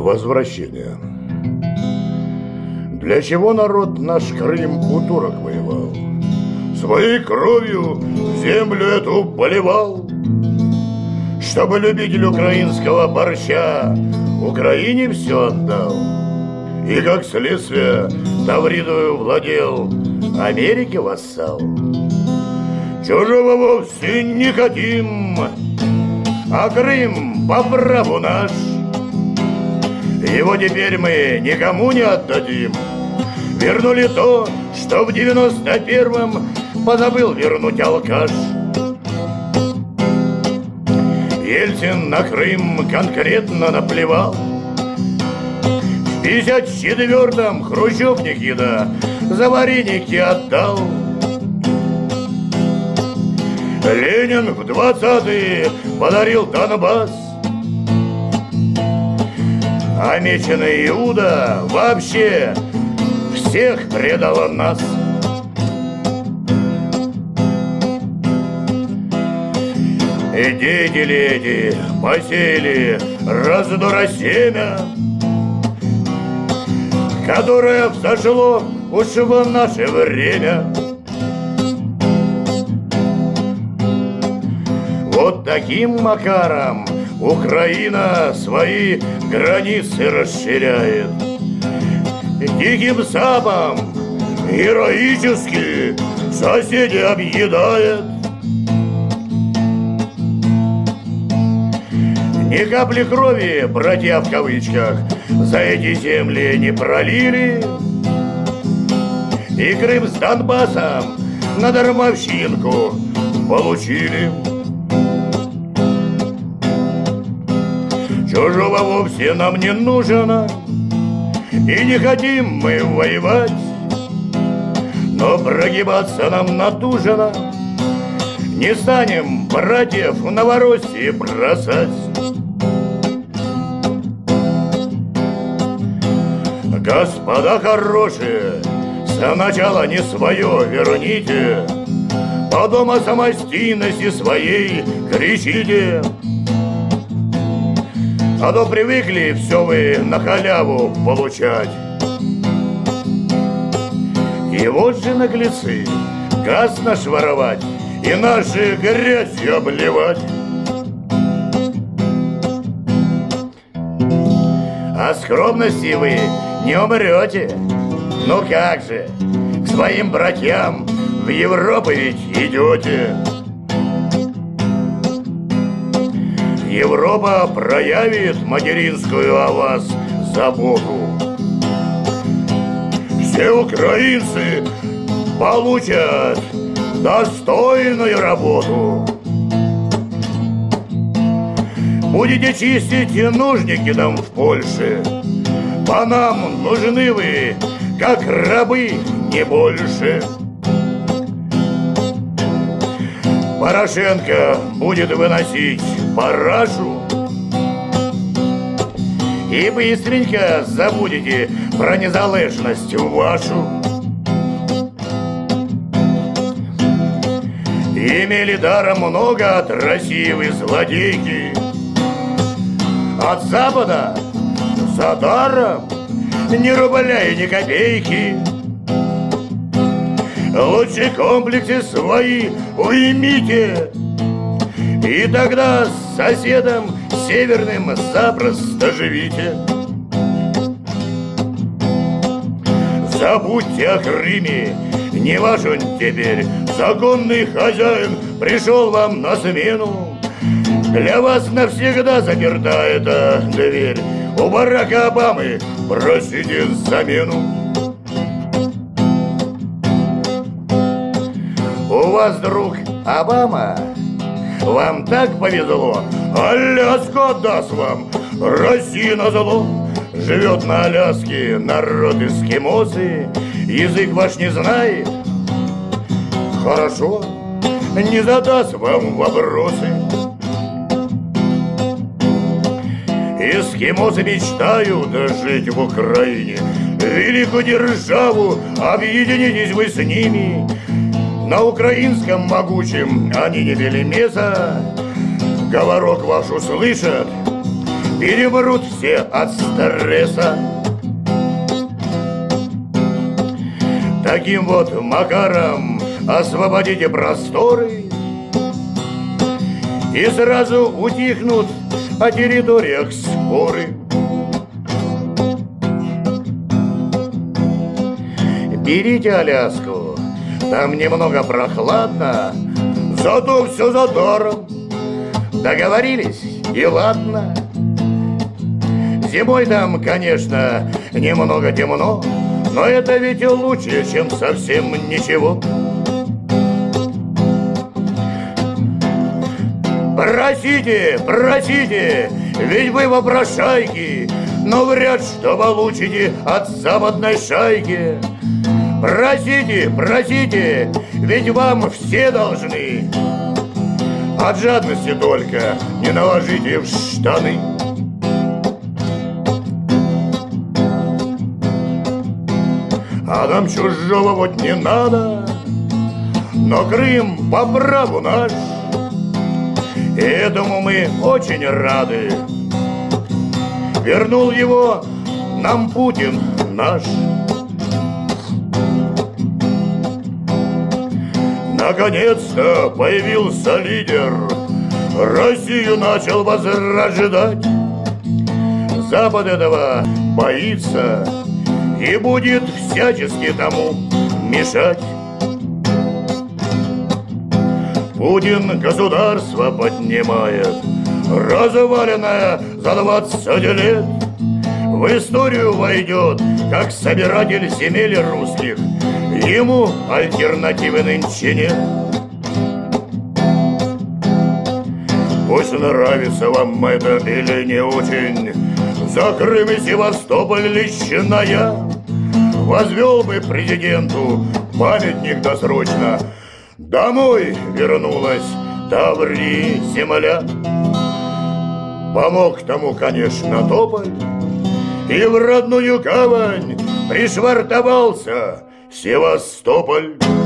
Возвращение. Для чего народ наш Крым у турок воевал? Своей кровью землю эту поливал, чтобы любитель украинского борща Украине все отдал. И как следствие Тавридою владел, Америке вассал. Чужого вовсе не хотим, а Крым по праву наш. Его теперь мы никому не отдадим. Вернули то, что в 91-м позабыл вернуть алкаш. Ельцин на Крым конкретно наплевал. В 54-м Хрущев Никита за вареники отдал. Ленин в 20-е подарил Донбасс. А меченый Иуда вообще всех предала нас. И деятели эти посеяли раздора семя, которое взошло уж в наше время. Вот таким макаром Украина свои границы расширяет. Диким запом героически соседей объедает. Ни капли крови, братья в кавычках, за эти земли не пролили. И Крым с Донбассом на дармовщинку получили. Чужого вовсе нам не нужно, и не хотим мы воевать, но прогибаться нам натужно. Не станем братьев в Новороссии бросать. Господа хорошие, сначала не свое верните, потом о самостийности своей кричите. А то привыкли все вы на халяву получать. И вот же наглецы, газ наш воровать и наши грязью обливать. А скромности вы не умрете. Ну как же, к своим братьям в Европу ведь идете. Европа проявит материнскую о вас заботу. Все украинцы получат достойную работу. Будете чистить нужники там в Польше. По нам нужны вы, как рабы, не больше. Порошенко будет выносить парашу, и быстренько забудете про незалежность вашу. Имели даром много от России вы злодейки, от Запада за даром ни рубля и ни копейки. Лучше комплексы свои уймите, и тогда с соседом северным запросто живите. Забудьте о Крыме, не ваш он теперь, законный хозяин пришел вам на смену. Для вас навсегда заперта эта дверь, у Барака Обамы просите замену. У вас, друг Обама, вам так повезло, Аляска отдаст вам, Россия назло. Живет на Аляске народ эскимосы, язык ваш не знает. Хорошо, не задаст вам вопросы. Эскимосы мечтают жить в Украине, великую державу, объединитесь вы с ними. На украинском могучем они не бели меса, говорок ваш услышат, перемрут все от стресса. Таким вот макаром освободите просторы, и сразу утихнут о территориях споры. Берите Аляску, там немного прохладно, зато все за даром. Договорились, и ладно. Зимой там, конечно, немного темно, но это ведь лучше, чем совсем ничего. Просите, просите, ведь вы вопрошайки, но вряд что получите от западной шайки. Просите, просите, ведь вам все должны. От жадности только не наложите в штаны. А нам чужого вот не надо, но Крым по праву наш, и этому мы очень рады. Вернул его нам Путин наш. Наконец-то появился лидер, Россию начал возрождать. Запад этого боится и будет всячески тому мешать. Путин государство поднимает, разваленное за 20 лет. В историю войдет, как собиратель земель русских. Ему альтернативы нынче нет. Пусть нравится вам это или не очень, за Крым и Севастополь лично я возвел бы президенту памятник досрочно. Домой вернулась Таврия земля. Помог тому, конечно, тополь, и в родную гавань пришвартовался Севастополь.